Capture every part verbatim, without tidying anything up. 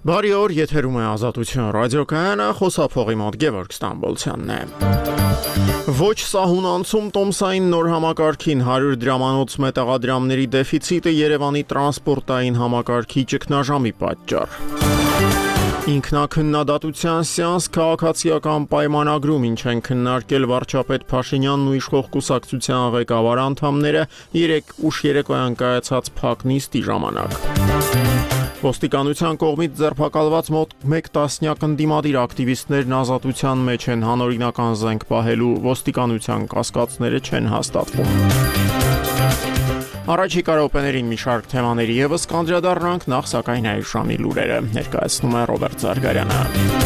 Բարի օր, եթերում է Ազատություն ռադիոկայանը, խոսափողի մոտ Գևորգ Ստամբոլցյանն է։ Ոչ սահուն անցում տոմսային նոր համակարգին հարյուր դրամանոց մետաղադրամների դեֆիցիտը Երևանի տրանսպորտային համակարգի ճգնաժամի պատճառ։ Ինքնակննադատության սեանս քաղաքացիական պայմանագրում, ինչ են քննարկել վարչապետ Փաշինյանն ու իշխող կուսակցության ղեկավար անդամները երեկ ուշ երեկոյան կայացած փակ նիստի ժամանակ։ Ոստիկանության կողմից ձերբակալված մոտ մեկ տասնյակ ընդդիմադիր ակտիվիստներն ազատության մեջ են, հանօրինական զենք պահելու ոստիկանության կասկածները չեն հաստատվում։ Առաջիկա րոպեներին մի շարք թեմաների ևս կանդրադառնանք, նախ սակայն այս ժամի լուրերը ներկայացնում է Ռոբերտ Զարգարյանը։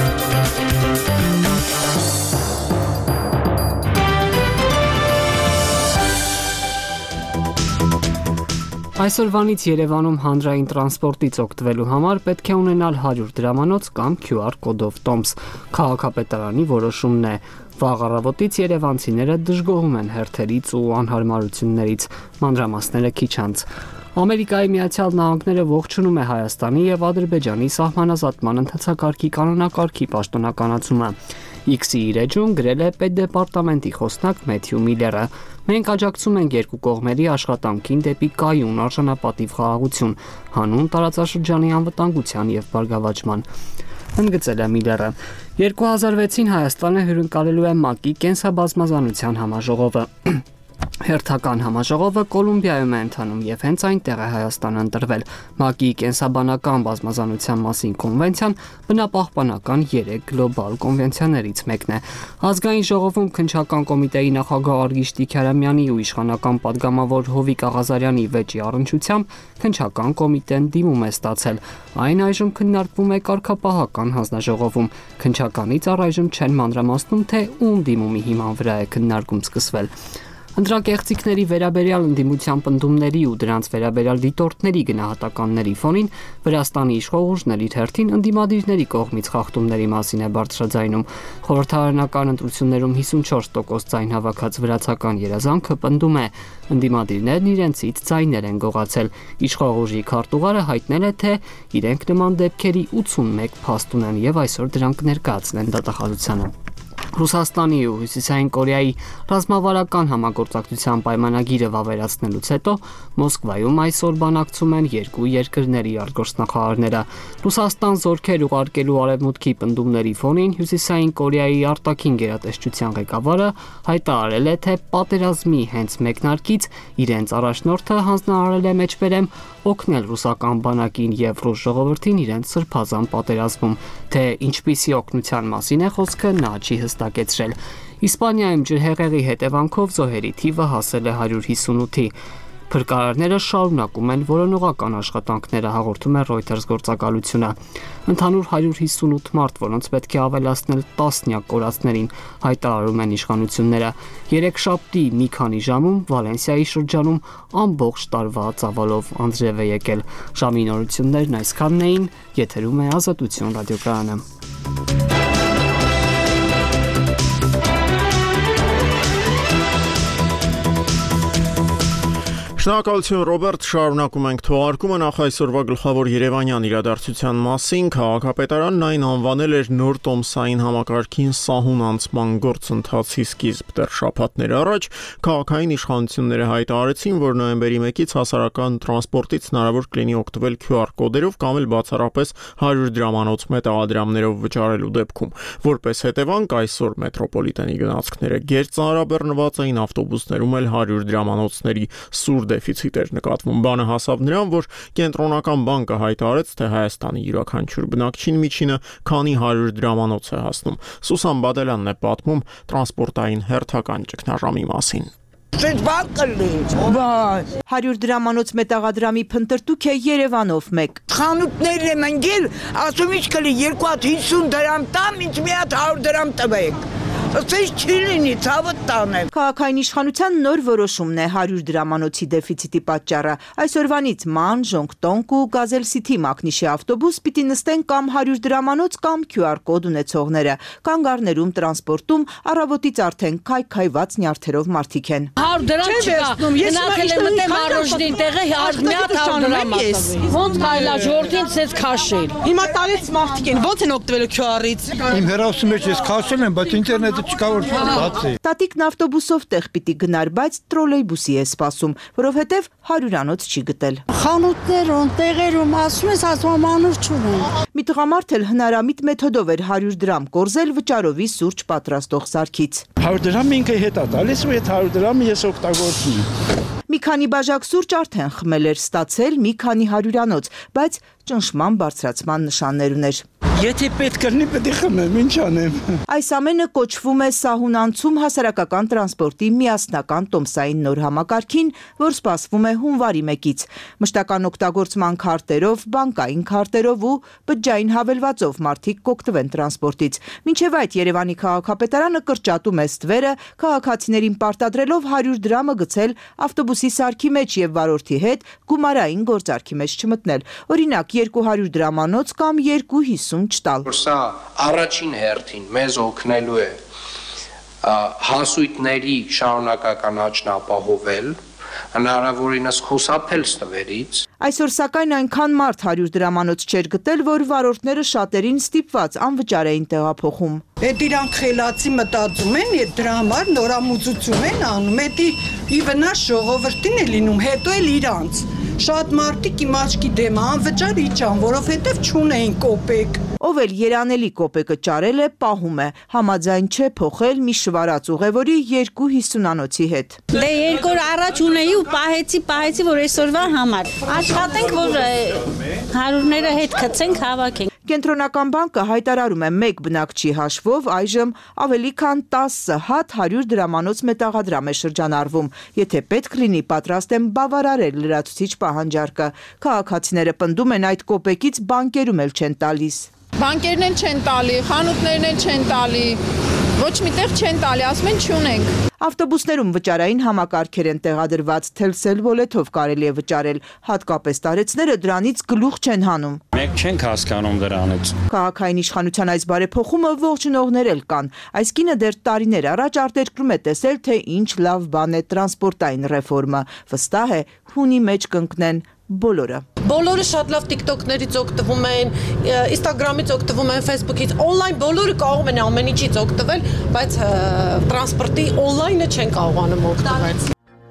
Այսօրվանից Երևանում հանրային տրանսպորտից օգտվելու համար պետք է ունենալ հարյուր դրամանոց կամ քյու ար կոդով տոմս։ Քաղաքապետարանի որոշումն է։ Վաղ առավոտից երևանցիները դժգոհում են հերթերից ու անհարմարություններից, մանրամասները քիչ անց։ Ամերիկայի Միացյալ Նահանգները ողջունում է Հայաստանի եւ Ադրբեջանի սահմանազատման ընթացակարգի կանոնակարգի պաշտոնականացումը։ X-ի իր էջում գրել է Պետդեպարտամենտի խոսնակ Մեթյու Միլլերը։ Մենք աջակցում ենք երկու կողմերի աշխատանքին դեպի կայուն արժանապատիվ խաղաղություն, հանուն տարածաշրջանի անվտանգության եւ բարգավաճման։ Ընդգծել է Միլլերը։ երկու հազար վեցին Հայաստանը հյուրընկալելու է ՄԱԿ-ի կենսաբազմազանության համաժողովը։ Հերթական համաժողովը Կոլումբիայում է ընթանում եւ հենց այնտեղ է Հայաստանը ընտրվել։ ՄԱԿ-ի կենսաբանական բազմազանության մասին կոնվենցիան բնապահպանական երեք գլոբալ կոնվենցիաներից մեկն է։ Ազգային ժողովում քննչական կոմիտեի նախագահ Արգիշ Տիքարամյանի ու իշխանական падգամավոր Հովիկ Աղազարյանի վեճի առնչությամբ քննչական կոմիտեն դիմում է ստացել։ Այն այժմ քննարկվում է կարգապահական հանձնաժողովում։ Քննչականից առայժմ չեն մանրամասնում, թե ում դիմումի հիման վրա է քննարկում սկսվել։ Ընտրակեղծիքների վերաբերյալ ընդդիմության պնդումների ու դրանց վերաբերյալ դիտորդների գնահատականների ֆոնին Վրաստանի իշխող ուժն իր հերթին ընդդիմադիրների կողմից խախտումների մասին է բարձրաձայնում։ Խորհրդարանական ընտրություններում հիսունչորս տոկոս ձայն հավաքած վրացական երազանքը պնդում է, ընդդիմադիրներն իրենցից ձայներ են գողացել։ Իշխող ուժի քարտուղարը հայտնել է, թե իրենք նման դեպքերի ութսունմեկ փաստ ունեն եւ այսօր դրանք ներկայացնեն դատախազությանը։ Ռուսաստանի ու Հյուսիսային Կորեայի ռազմավարական համագործակցության պայմանագիրը վավերացնելուց հետո Մոսկվայում այսօր բանակցում են երկու երկրների արտգործնախարարները։ Ռուսաստան զորքեր ուղարկելու արևմուտքի պնդումների ֆոնին Հյուսիսային Կորեայի արտաքին գերատեսչության ղեկավարը հայտարարել է, թե պատերազմի հենց մեկնարկից իրենց առաջնորդը հանձնարարել է մեջբերեմ օգնել ռուսական բանակին եւ ռուս ժողովրդին իրենց սրբազան պատերազմում, թե ինչպիսի օգնության մասին է խոսքը նա չի հստակեցրել։ Իսպանիայում ջրհեղեղի հետևանքով զոհերի թիվը հասել է հարյուր հիսունութի։ Փրկարարները շարունակում են որոնողական աշխատանքները, հաղորդում է Reuters գործակալությունը։ Ընդհանուր հարյուր հիսունութ մարդ, որոնց պետք է ավելացնել տասնյակ կորածներին, հայտարարում են իշխանությունները։ Երեքշաբթի մի քանի ժամում Վալենսիայի շրջանում ամբողջ տարվա ծավալով անձրև է եկել։ Ժամի նորություններն այսքանն էին, եթերում է Ազատություն ռադիոկայանը։ Շնորհակալություն Ռոբերտ, շարունակում ենք թողարկումը նախ այսօրվա գլխավոր երևանյան իրադարձության մասին։ Քաղաքապետարանն այն անվանել էր նոր տոմսային համակարգին սահուն անցման գործընթացի սկիզբ։ Դեռ շաբաթներ առաջ քաղաքային իշխանությունները հայտարարեցին, որ նոյեմբերի մեկից հասարակական տրանսպորտից հնարավոր կլինի օգտվել քյու ար կոդերով կամ էլ բացառապես հարյուր դրամանոց մետաղադրամներով վճարելու դեպքում։ Որպես հետևանք այսօր մետրոպոլիտենի գնացքները գերծանրաբեռնված էին, ավտոբուսներում էլ հարյուր դրամանոցների սուր դեֆիցիտ էր նկատվում։ Բանը հասավ նրան, որ կենտրոնական բանկը հայտարարեց, թե Հայաստանի յուրաքանչյուր բնակչին միջինը քանի հարյուր դրամանոց է հասնում։ Սուսան Բադելյանն է պատմում տրանսպորտային հերթական ճգնաժամի մասին։ հարյուր դրամանոց մետաղադրամի փնտրտուք է Երևանով մեկ։ Խանութներն եմ ընկել, ասում ինչ կլի երկու հատ հիսուն դրամ տամ, ինձ մի հատ հարյուր դրամ տվեք։ Ըստ չի լինի, ցավը տանեմ։ Քաղաքային իշխանության նոր որոշումն է հարյուր դրամանոցի դեֆիցիտի պատճառը։ Այսօրվանից ման, ժոնգտոնկ ու գազելսիթի մակնիշի ավտոբուս պիտի նստեն կամ հարյուր դրամանոց կամ քյու ար կոդ ունեցողները։ Կանգառներում, տրանսպորտում առավոտից արդեն քայքայված նյարդերով մարդիկ են։ հարյուր դրամ չկա։ Գնացել եմ մտեմ առողջին տեղը միատ հարյուր դրամ ասացի։ Ոնց կարելի է ժողովրդին ցած քաշել։ Հիմա տալից մարդիկ են, ոնց են օգտվել քյու ար-ից։ Իմ հեռախոսի մեջ ես քաշել եմ, բայց ինտերնետը չկա որ բացի։ Տատիկն ավտոբուսով տեղ պիտի գնար, բայց տրոլեյբուսի է սպասում, որովհետև հարյուրանոց չի գտել։ Խանութներում, տեղերում ասում ես ասմանուր չունեն։ Մի տղամարդ էլ հնարամիտ մեթոդով էր հարյուր դրամ կորզել վճարովի սուրճ պատրաստող սարքից։ հարյուր դրամ ինքը հետ է տալիս ու այդ հարյուր դրամը ես օգտագործում։ Մի քանի բաժակ սուրճ արդեն խմել էր, ստացել մի քանի հարյուրանոց, բայց ճնշման բարձրացման նշաններ ուներ։ Եթե պետք կլինի, պետք է խմեմ, ինչ անեմ։ Այս ամենը կոչվում է Սահուն-անցում հասարակական տրանսպորտի միասնական տոմսային նոր համակարգին, որ սպասվում է հունվարի մեկից։ Մշտական օգտագործման քարտերով, բանկային քարտերով ու բջջային հավելվածով մարդիկ կօգտվեն տրանսպորտից։ Մինչև այդ Երևանի քաղաքապետարանը կրճատում է ստվերը, քաղաքացիներին պարտադրելով հարյուր դրամը գցել ավտոբուսի սարքի մեջ եւ վարորդի հետ գումարային գործարքի մեջ չմտնել։ Օրինակ երկու հարյուր դրամանոց կամ երկու հիսուն չտալ։ Սա առաջին հերթին մեզ օգնելու է հասույթների շարունակական աճն ապահովել, հնարավորինս խուսափել ստվերից։ Այսօր սակայն այնքան մարդ հարյուր դրամանոց չէր գտել, որ վարորդները շատերին ստիպված անվճար էին տեղափոխում։ Էդ իրանք խելացի մտածում են, այդ դրա համար նորամուծություն են անում, էդի ի վնաս ժողովրդին է լինում, հետո էլ իրանց։ Շատ մարդիկ իմ աչքի դեմ անվճար իջան, որովհետև չունեին կոպեկ։ Ով էլ երանելի կոպեկը ճարել է, պահում է, համաձայն չէ փոխել մի շվարած ուղևորի երկու հիսունանոցի հետ։ Դե երկու օր առաջ ունեի ու պահեցի, պահեցի, որ այսօրվա համար։ Աշխատենք, որ հարյուրները հետ գցենք, հավաքենք։ Կենտրոնական բանկը հայտարարում է մեկ բնակչի հաշվով այժմ ավելի քան տասը հատ հարյուր դրամանոց մետաղադրամ է շրջանառվում։ Եթե պետք լինի, պատրաստ են բավարարել լրացուցիչ պահանջարկը։ Քաղաքացիները պնդում են այդ կոպեկից բանկերում էլ չեն տալիս։ Բանկերն են չեն տալի, խանութներն են չեն տալի, ոչ միտեղ չեն տալի, ասում են չունենք։ Ավտոբուսներում վճարային համակարգեր են տեղադրված, Telcel Wallet-ով կարելի է վճարել, հատկապես տարեցները դրանից գլուխ չեն հանում։ Մենք չենք հասկանում դրանից։ Քաղաքային իշխանության այս բարեփոխումը ողջունողներ էլ կան։ Այս կինը դեռ տարիներ առաջ արտերկրում է տեսել, թե ինչ լավ բան է տրանսպորտային ռեֆորմը։ Վստահ է, հունի մեջ կընկնեն բոլորը։ Բոլորը շատ լավ TikTok-ներից օգտվում են, Instagram-ից օգտվում են, Facebook-ից, on-line բոլորը կարող են ամեն ինչից օգտվել, բայց տրանսպորտի on-line-ը չեն կարողանում օգտվել։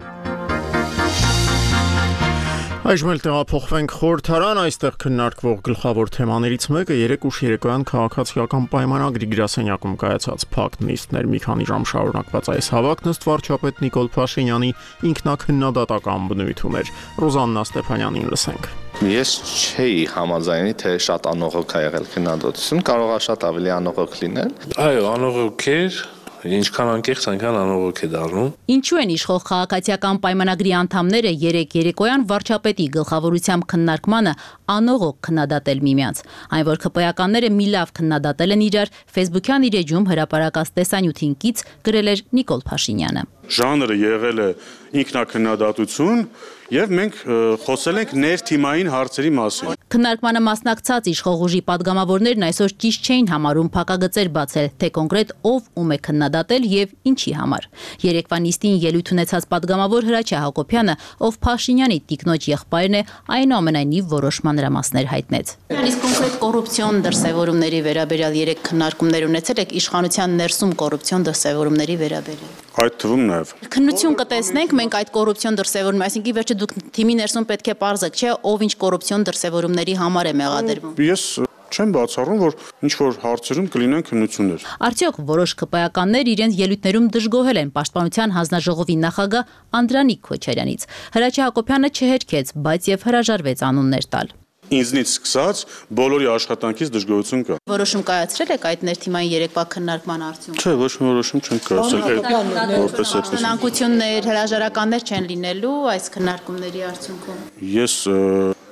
Այժմ էլ տեղափոխվենք խորհրդարան, այստեղ քննարկվող գլխավոր թեմաներից մեկը երեք ուշ երեկոյան քաղաքացիական պայմանագրի գրասենյակում կայացած փակ նիստներ մի քանի ժամ շարունակված այս հավաքն ըստ վարչապետ Նիկոլ Փաշինյանի ինքնակննադատական բնույթ ուներ։ Ռոզաննա Ստեփանյանին լսենք։ Ես չէի համաձայնի, թե շատ անողոք է եղել քննադատություն, կարող է շատ ավելի անողոք լինել։ Այո, անողոք էր, ինչքան անկեղծ, այնքան անողոք է դառնում։ Ինչու են իշխող քաղաքացիական պայմանագրի անդամները երեք երեկոյան վարչապետի գլխավորությամբ քննարկմանը անողոք քննադատել միմյանց։ Այն որ ԿՊ-ականները մի լավ քննադատել են իրար, Facebook-յան իր էջում հրապարակած տեսանյութին կից գրել էր Նիկոլ Փաշինյանը։ Ժանրը եղել է ինքնակննադատություն եւ մենք խոսել ենք ներթիմային հարցերի մասին։ Քննարկմանը մասնակցած իշխող ուժի падգամավորներն այսօր ճիշտ չէին համարում փակագծեր բացել, թե կոնկրետ ով ում է քննադատել եւ ինչի համար։ Երեկվա նիստին ելույթ ունեցած падգամավոր Հրաչյա Հակոբյանը, ով Փաշինյանի տիկնոջ եղբայրն է, այնուամենայնիվ որոշ մանրամասներ հայտնեց։ Իսկ կոնկրետ կոռուպցիոն դրսևորումների վերաբերյալ երեք քննարկումներ ունեցել եք իշխանության ներսում կոռուպցիոն դրսևորումների վերաբերյալ։ Այդ թվում նաեւ քննություն կտեսնենք մենք այդ կոռուպցիոն դրսևորում, այսինքն վերջը դուք թիմի ներսում պետք է պարզեք, չէ, ով ինչ կոռուպցիոն դրսևորումների համար է մեղադրվում։ Ես չեմ բացառում, որ ինչ որ հարցերում կլինեն քննություններ։ Արդյոք որոշ ԿՊ-ականներ իրենց ելույթներում դժգոհել են Պաշտպանության հանձնաժողովի նախագահ Անդրանիկ Քոչարյանից։ Հրաչյա Հակոբյանը չհերքեց, բայց եւ հրաժարվեց անուններ տալ։ Ինձնից սկսած բոլորի աշխատանքից դժգոհություն կա։ Որոշում կայացրել եք այդ ներթիմային երեկվա քննարկման արդյունքում։ Չէ, ոչ մի որոշում չենք կայացրել, որպես այդպես։ Անկություններ, հրաժարականներ չեն լինելու այս քննարկումների արդյունքում։ Ես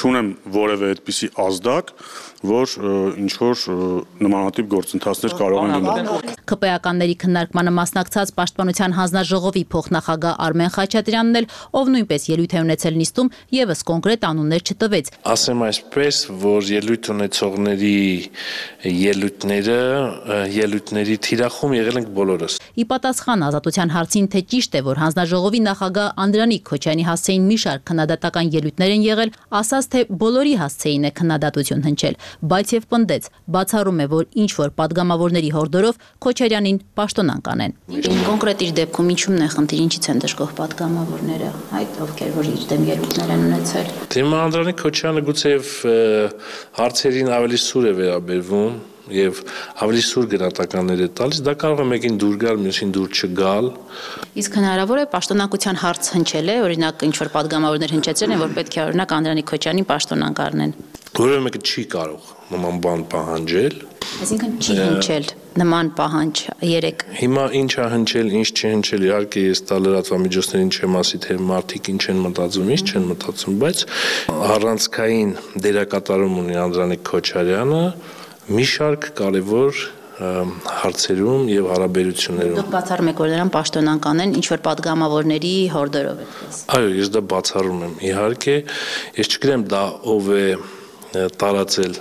չունեմ որևէ այդպիսի ազդակ, որ ինչ որ նմանատիպ գործընթացներ կարող են լինել։ ՔՊԷ-ականների քննարկմանը մասնակցած Պաշտպանության հանձնաժողովի փոխնախագահ Արմեն Խաչատրյանն էլ, ով նույնպես ելույթ է ունեցել նիստում, եւս կոնկրետ անուններ չտվեց։ Ասեմ այսպես, որ ելույթ ունեցողների ելույթները, ելույթների թիրախում եղել ենք բոլորս։ Ի պատասխան Ազատության հարցին, թե ճիշտ է, որ հանձնաժողովի նախագահ Անդրանիկ Քոչարյանի հասցեին մի շարք քննադատական ելույթներ են եղել, ասաց, թե բոլորի հասցեին է քննադատություն հնչել, բայց եւ պնդեց, բացառում է, որ ինչ որ падգամավորների հորդորով Քոչարյանին պաշտոնանկ անեն։ Կոնկրետ իր դեպքում ինչու՞մն է խնդիր, ինչից են դժգոհ падգամավորները, այդ ովքեր որ իր դեմ ելույթներ են ունեցել։ Դե Անդրանիկ Քոչարյանը գուցեև հարցերին ավելի սուր է վերաբերվում եւ ավելի սուր գնահատականներ է տալիս, դա կարող է մեկին դուր գալ, մյուսին դուր չգալ։ Իսկ հնարավոր է պաշտոնակության հարց հնչել է, օրինակ ինչ որ падգամավորներ հնչեցրել են, որ պետք է օրինակ Անդրանիկ Քոչարյանին պաշտոնանկ առնեն։ Որևէ մեկը չի կարող նման բան պահանջել։ Այսինքն չի հնչել նման պահանջ երեք։ Հիմա ինչ է հնչել, ինչ չի հնչել, իհարկե ես դա լրատվամիջոցներին չեմ ասի, թե մարդիկ ինչ են մտածում, ինչ չեն մտածում, բայց առանցքային դերակատարում ունի Անդրանիկ Քոչարյանը մի շարք կարևոր հարցերում եւ հարաբերություններում։ Դուք բացառում եք, որ նրան պաշտոնանկ անեն ինչ որ падգամավորների հորդորով այդպես։ Այո, ես դա բացառում եմ։ Իհարկե, ես չգիտեմ դա ով է տարածել։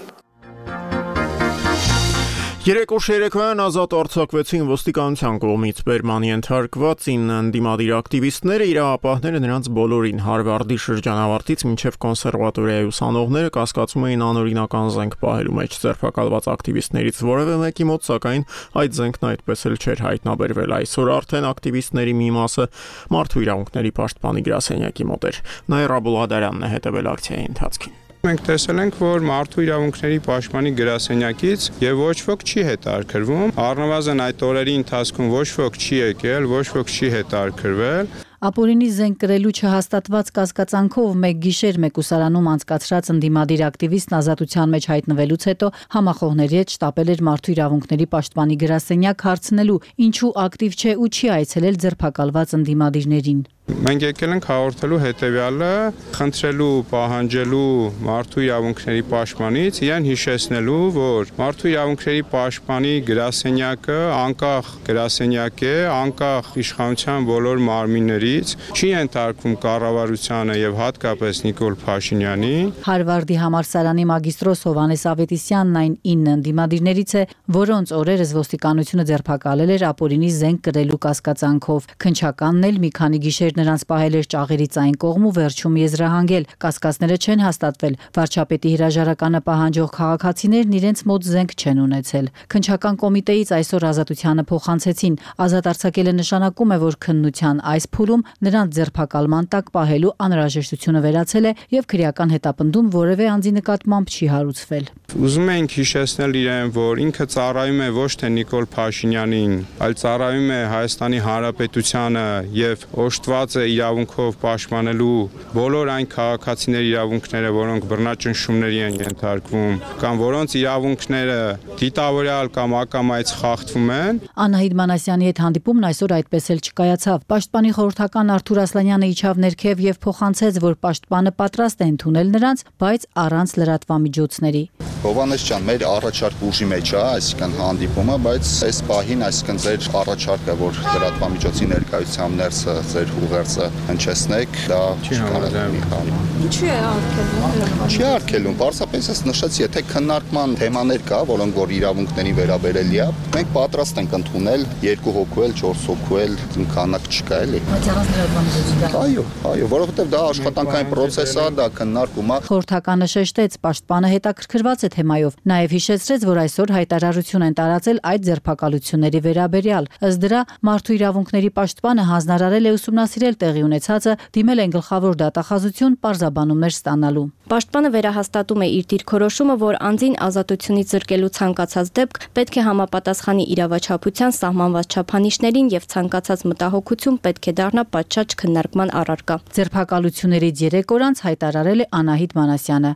Երեք օր երեկոյան ազատ արձակվեցին ոստիկանության կողմից բերման ենթարկված ինը ընդդիմադիր ակտիվիստները, իրավապահները նրանց բոլորին Հարվարդի շրջանավարտից մինչև կոնսերվատորիայի ուսանողները կասկածում էին անօրինական զենք պահելու մեջ ձերբակալված ակտիվիստներից որևէ մեկի մոտ, սակայն այդ զենքն այդպես էլ չէր հայտնաբերվել։ Այսօր արդեն ակտիվիստների մի մասը մարդու իրավունքների պաշտպանի գրասենյակի մոտ էր։ Նաիրա Բուլղադարյանն է հետևել ակցիայի ընթացքին։ Մենք տեսել ենք, որ մարդու իրավունքների պաշտպանի գրասենյակից եւ ոչ ոք չի հետարկրվում, առնվազն այդ օրերի ընթացքում ոչ ոք չի եկել, ոչ ոք չի հետարկրվել։ Ապօրինի զենք կրելու չհաստատված կասկածանքով մեկ գիշեր մեկուսարանում անցկացրած ընդդիմադիր ակտիվիստն ազատության մեջ հայտնվելուց հետո համախոհների հետ շտապել էր մարդու իրավունքների պաշտպանի գրասենյակ հարցնելու, ինչու ակտիվ չէ ու չի այցելել ձերբակալված ընդդիմադիրներին։ Մենք եկել ենք հաղորդելու հետևյալը, խնդրելու, պահանջելու մարդու իրավունքների պաշտպանից իրեն հիշեցնելու, որ մարդու իրավունքների պաշտպանի գրասենյակը անկախ գրասենյակ է, անկախ իշխանության բոլոր մարմիններից, չի ենթարկվում կառավարությանը եւ հատկապես Նիկոլ Փաշինյանին։ Հարվարդի համալսարանի մագիստրոս Հովհաննես Ավետիսյանն այն ինը ընդդիմադիրներից է, որոնց օրերս ոստիկանությունը ձերբակալել էր ապօրինի զենք կրելու կասկածանքով։ Քննչականն էլ մի քանի գիշեր նրանց պահել էր ճաղերից այն կողմ ու վերջում եզրահանգել։ Կասկածները չեն հաստատվել։ Վարչապետի հրաժարականը պահանջող քաղաքացիներն իրենց մոտ զենք չեն ունեցել։ Քննչական կոմիտեից այսօր ազատությանը փոխանցեցին։ Ազատ արձակելը նշանակում է, որ քննության այս փուլում նրանց ձերբակալման տակ պահելու անհրաժեշտությունը վերացել է եւ քրեական հետապնդում որևէ անձի նկատմամբ չի հարուցվել։ Ուզում ենք հիշեցնել իրեն, որ ինքը ծառայում է ոչ թե Նիկոլ Փաշինյանին, այլ ծառայում է Հայաստանի Հանրապետությանը եւ օժտված է իրավունքով պաշտպանելու բոլոր այն քաղաքացիների իրավունքները, որոնք բռնաճնշումների են ենթարկվում, կամ որոնց իրավունքները դիտավորյալ կամ ակամայից խախտվում են։ Անահիտ Մանասյանի հետ հանդիպումն այսօր այդպես էլ չկայացավ։ Պաշտպանի խորհրդական Արթուր Ասլանյանը իջավ ներքև եւ փոխանցեց, որ պաշտպանը պատրաստ է ընդունել նրանց, բայց առանց լրատվամիջոցների։ Հովհաննես ջան, մեր առաջարկ ուժի մեջ է, այսինքն հանդիպումը, բայց այս պահին, այսինքն ձեր առաջարկը, որ լրատվամիջոցի ներկայությամբ ներսը ձեր ուղերձը հնչեցնեք, դա չի համաձայնվում։ Ինչու է արգելվում։ Չի արգելվում, պարզապես ես նշեցի, եթե քննարկման թեմաներ կա, որոնք որ իրավունքների վերաբերելի է, մենք պատրաստ ենք ընդունել երկու հոգու էլ, չորս հոգու էլ, քանակ չկա էլի։ Բայց առանց լրատվամիջոցի։ Այո, այո, որովհետև դա աշխատանքային process է, դա քննարկում է։ Խորհրդականը շեշտեց, պաշտպանը հետաքրքրված է թեմայով, նաև հիշեցրեց, որ այսօր հայտարարություն են տարածել այդ ձերբակալությունների վերաբերյալ։ Ըստ դրա, մարդու իրավունքների պաշտպանը հանձնարարել է ուսումնասիրել տեղի ունեցածը, դիմել են գլխավոր դատախազություն պարզաբանումներ ստանալու։ Պաշտպանը վերահաստատում է իր դիրքորոշումը, որ անձին ազատությունից զրկելու ցանկացած դեպք պետք է համապատասխանի իրավաչափության սահմանված չափանիշներին եւ ցանկացած մտահոգություն պետք է դառնա պատշաճ քննարկման առարկա։ Ձերբակալություններից երեք օր անց հայտարարել է Անահիտ Մանասյանը։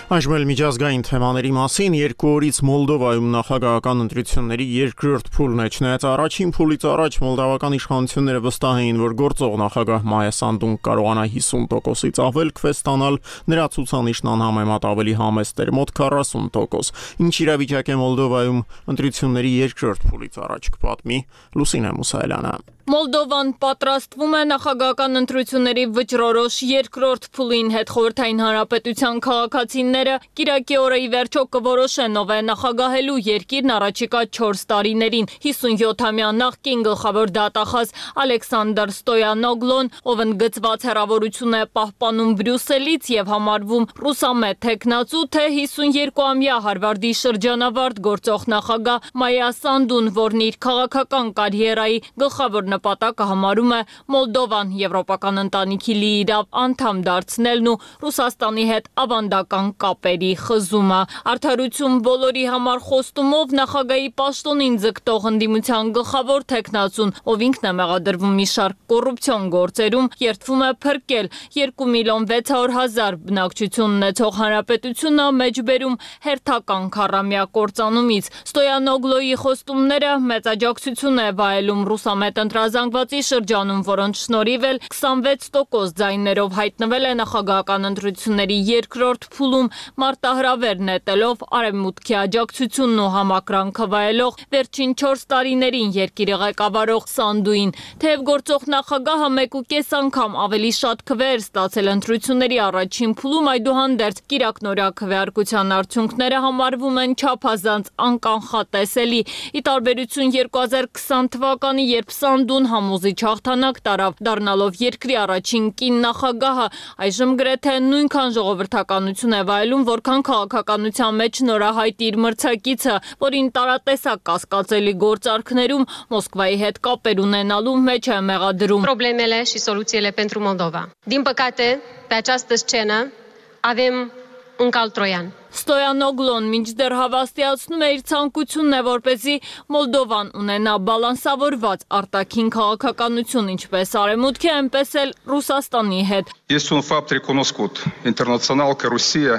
Այժմ էլ միջազգային թեմաների մասին երկու օրից Մոլդովայում նախագահական ընտրությունների երկրորդ փուլն է, չնայած առաջին փուլից առաջ մոլդավական իշխանությունները վստահ էին, որ գործող նախագահ Մայա Սանդուն կարողանա հիսուն տոկոսից ավել քվե ստանալ, նրա ցուցանիշն անհամեմատ ավելի համեստ էր՝ մոտ քառասուն տոկոս։ Ինչ իրավիճակ է Մոլդովայում ընտրությունների երկրորդ փուլից առաջ կպատմի Լուսինե Մուսայելյանը։ Մոլդովան պատրաստվում է նախագահական ընտրությունների վճռորոշ երկրորդ փուլին, հետխորհրդային հանրապետության քաղաքացիները կիրակի օրը ի վերջո կորոշեն ով է նախագահելու երկիրն առաջիկա չորս տարիներին։ հիսունյոթամյա նախկին գլխավոր դատախազ Ալեքսանդր Ստոյանոգլոն, ով ընդգծված հեռավորություն է պահպանում Բրյուսելից եւ համարվում ռուսամետ թեկնածու, թե հիսունյոթամյա Հարվարդի շրջանավարտ գործող նախագահ Մայա Սանդուն, որն իր քաղաքական կարիերայի գլխավոր նպատակը համարում է Մոլդովան եվրոպական ընտանիքի լիիրավ անդամ դարձնելն ու Ռուսաստանի հետ ավանդական կապերի խզումը։ Արդարություն բոլորի համար խոստումով նախագահի պաշտոնին ձգտող ընդդիմության գլխավոր թեկնածուն, ով ինքն է մեղադրվում մի շարք կոռուպցիոն գործերում, երդվում է փրկել երկու միլիոն վեց հարյուր հազար բնակչություն ունեցող հանրապետությունը մեջբերում հերթական քառամյա կործանումից։ Ստոյանոգլոյի խոստումները մեծ աջակցություն է վայելում ռուսամետ ընտրազանգվածի շրջանում, որոնց շնորհիվ էլ քսանվեց տոկոս ձայներով հայտնվել է նախագահական ընտրությունների երկրորդ փուլում, մարտահրավեր նետելով արևմուտքի աջակցությունն ու համակրանքը վայելող վերջին չորս տարիներին երկիրը ղեկավարող Սանդուին։ Թեև գործող նախագահը մեկ ու կես անգամ ավելի շատ քվեեր ստացել ընտրությունների առաջին փուլում, այդուհանդերձ կիրակնօրյա քվեարկության արդյունքները համարվում են չափազանց անկանխատեսելի։ Ի տարբերություն երկու հազար քսան թվականի, երբ Սանդուն համոզիչ հաղթանակ տարավ, դառնալով երկրի առաջին կին նախագահը, այժմ գրեթե նույնքան ժողովրդականություն է վայելում, որքան քաղաքականության մեջ նորահայտ իր մրցակիցը, որին տարատեսակ կասկածելի գործարքներում Մոսկվայի հետ կապեր ունենալու մեջ է մեղադրում։ Problemele și soluțiile pentru Moldova. Din păcate, pe această scenă avem un cal troian. Ստոյանոգլոն մինչդեռ հավաստիացնում է իր ցանկությունն է, որպեսզի Մոլդովան ունենա բալանսավորված արտաքին քաղաքականություն, ինչպես արևմուտքի, այնպես էլ Ռուսաստանի հետ։ Este un fapt recunoscut internațional că Rusia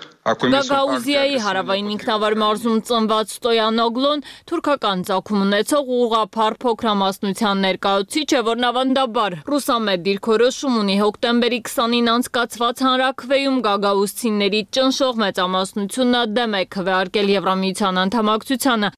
Գագաուզիայի հարավային ինքնավար մարզում ծնված Ստոյանոգլոն թուրքական ծագում ունեցող ուղղափառ փոքրամասնության ներկայացուցիչ է, որն ավանդաբար ռուսամետ դիրքորոշում ունի։ Հոկտեմբերի քսանին անցկացված հանրաքվեում գագաուզցիների ճնշող մեծամասնությունը դեմ է քվեարկել Եվրամիության անդամակցությանը։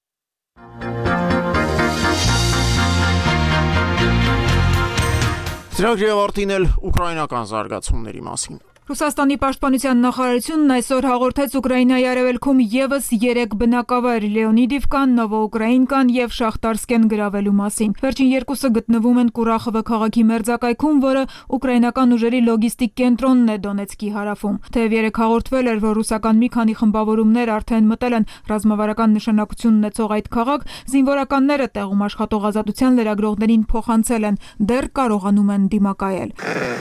Ծրագրի ավարտին էլ ուկրաինական զարգացումների մասին։ Ռուսաստանի պաշտպանության նախարարությունն այսօր հաղորդեց Ուկրաինայի արևելքում եւս երեք բնակավայր՝ Լեոնիդիվկան, Նովոուկրաինկան եւ Շախտարսկեն գրավելու մասին։ Վերջին երկուսը գտնվում են Կուրախովը քաղաքի մերձակայքում, որը ուկրաինական ուժերի լոգիստիկ կենտրոնն է Դոնեցկի հարավում։ Թեև երեք հաղորդվել էր, որ ռուսական մի քանի խմբավորումներ արդեն մտել են ռազմավարական նշանակություն ունեցող այդ քաղաք, զինվորականները տեղում աշխատող ազատության լրագրողներին փոխանցել են, դեռ կարողանում են դիմակայել։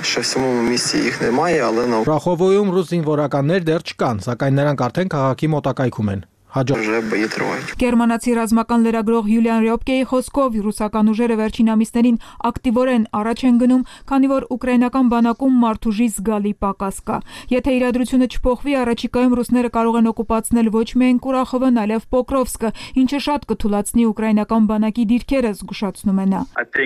Ռախովոյում ռուս զինվորականներ դեռ չկան, սակայն նրանք արդեն քաղաքի մոտակայքում են։ Գերմանացի ռազմական լրագրող Յուլիան Ռյոպկեի խոսքով ռուսական ուժերը վերջին ամիսներին ակտիվորեն առաջ են գնում, քանի որ ուկրաինական բանակում մարդուժի զգալի պակաս կա։ Եթե իրադրությունը չփոխվի, առաջիկայում ռուսները կարող են օկուպացնել ոչ միայն Կուրախովն, այլև Պոկրովսկը, ինչը շատ կթուլացնի ուկրաինական բանակի դիրքերը, զգուշացնում է նա։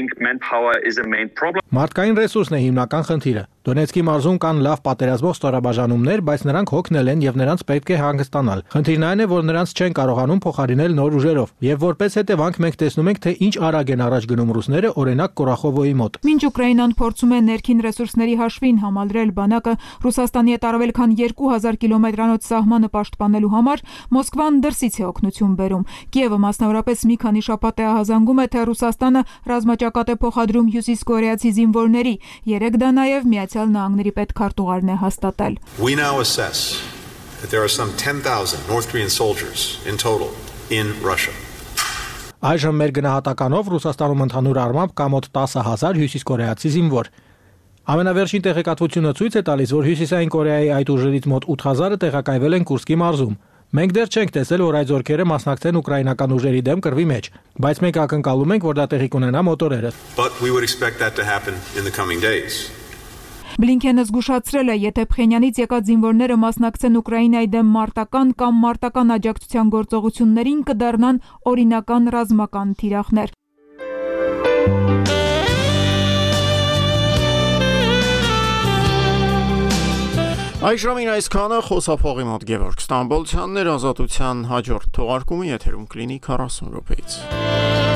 Մարդկային ռեսուրսն է հիմնական խնդիրը։ Դոնեցկի մարզում կան լավ պատերազմող ստորաբաժանումներ, բայց նրանք հոգնել են եւ նրանց պետք է հանգստանալ։ Խնդիրն այն է, որ նրանց չեն կարողանում փոխարինել նոր ուժերով, եւ որպես հետևանք մենք տեսնում ենք, թե ինչ արագ են առաջ գնում ռուսները, օրինակ Կուրախովոյի մոտ։ Մինչ Ուկրաինան փորձում է ներքին ռեսուրսների հաշվին համալրել բանակը Ռուսաստանի հետ առավել քան երկու հազար կիլոմետրանոց սահմանը պաշտպանելու համար, Մոսկվան դրսից է օգնություն բերում։ Կիևը մասնավորապես մի քանի շաբաթ է ահազանգում է, թե Ռուսաստանը ռազմաճակատ է փոխադրում հյուսիսկորեացի զինվորների։ Երեք դա նաեւ Միացյալ Նահանգների պետքարտուղարն է հաստատել։ We now assess that there are some ten thousand North Korean soldiers in total in Russia. Այժմ մեր գնահատականով Ռուսաստանում ընդհանուր առմամբ կա մոտ տասը հազար հյուսիսկորեացի զինվոր։ Ամենավերջին տեղեկատվությունը ցույց է տալիս, որ Հյուսիսային Կորեայի այդ ուժերից մոտ ութ հազարը տեղակայվել են Կուրսկի մարզում։ Մենք դեռ չենք տեսել, որ այդ զորքերը մասնակցեն ուկրաինական ուժերի դեմ կռվի մեջ, բայց մենք ակնկալում ենք, որ դա տեղի կունենա մոտորերս։ But we would expect that to happen in the coming days. Բլինքենը զգուշացրել է, եթե Փխենյանից եկած զինվորները մասնակցեն Ուկրաինայի դեմ մարտական կամ մարտական աջակցության գործողություններին, կդառնան օրինական ռազմական թիրախներ։ Այժմին այսքանը խոսափողի մոտ Գևորգ Ստամբոլցյանն էր, Ազատության հաջորդ թողարկումը եթերում կլինի քառասուն րոպեից։